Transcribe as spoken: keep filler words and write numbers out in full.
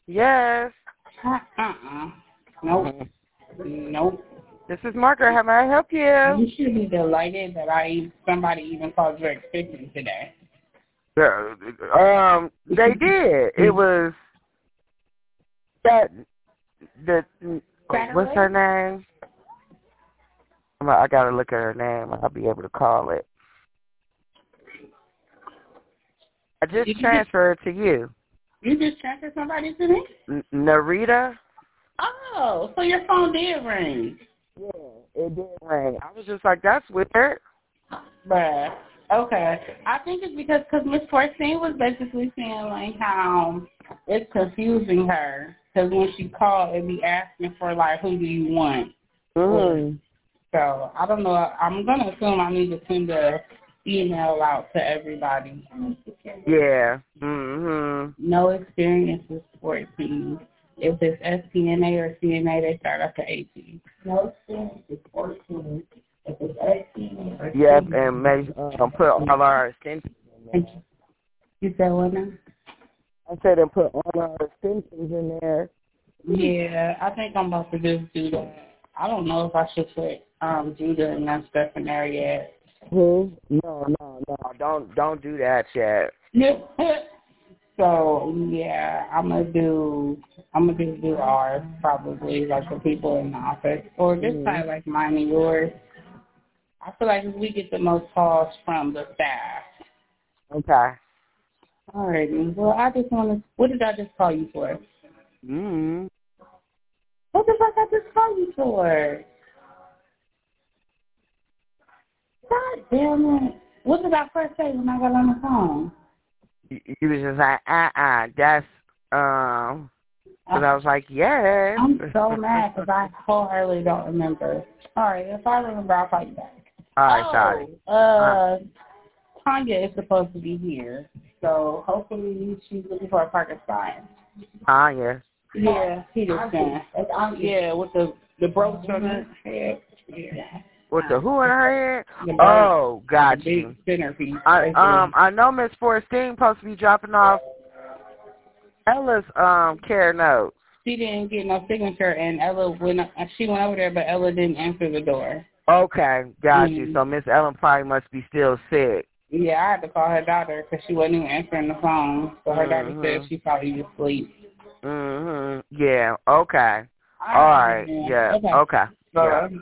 Yes. Uh-uh. Nope. Nope. This is Margaret. How may I help you? You should be delighted that I somebody even called Drake fifty today. Yeah, um, they did. It was that the what's her name? I'm, I gotta look at her name. I'll be able to call it. I just Did transferred you it to you. You just transferred somebody to me? N- Narita? Oh, so your phone did ring. Yeah, it did ring. I was just like, that's weird. But, okay. I think it's because cause Miss Fortune was basically saying, like, how it's confusing her. Because when she called, it'd be asking for, like, who do you want? Mm. So, I don't know. I'm going to assume I need to send a email out to everybody. Yeah. Mm-hmm. No experience with sports teams. If it's S P N A or C N A, they start up to eighteen. No experience with sports teams. If it's S P N A or Yep, and make um, put all our extensions in there. You said what now? I said and put all our extensions in there. Yeah, I think I'm about to just do that. I don't know if I should put um, Judah and that stuff in there yet. Hmm? No, no, no. Don't don't do that yet. So yeah, I'm gonna do. I'm gonna just do ours probably, like the people in the office, or just Mm-hmm. kind of like mine and yours. I feel like we get the most calls from the staff. Okay. Alrighty. Well, I just want to. What did I just call you for? Mm-hmm. What the fuck I just call you for? God damn it! What did I first say when I got on the phone? You, you was just like, uh-uh, that's, um, because I was like, yes. I'm so mad because I wholeheartedly don't remember. All right, if I remember, I'll call you back. All right, oh, sorry. Uh, uh, Tanya is supposed to be here, so hopefully she's looking for a parking spot. Tanya. Yeah, he just saying. Yeah, with the the brooch on her head. Yeah. With the who in her head? The Oh, brooch, got the you. big centerpiece. I um I know Miss Forrestine supposed to be dropping off Ella's um care notes. She didn't get no signature, and Ella went. She went over there, but Ella didn't answer the door. Okay, got mm you. So Miss Ellen probably must be still sick. Yeah, I had to call her daughter because she wasn't even answering the phone. So her mm-hmm. daughter said she probably was asleep. Mhm. Yeah. Okay. All All right. right. Yeah. Okay. Okay. So, Yeah.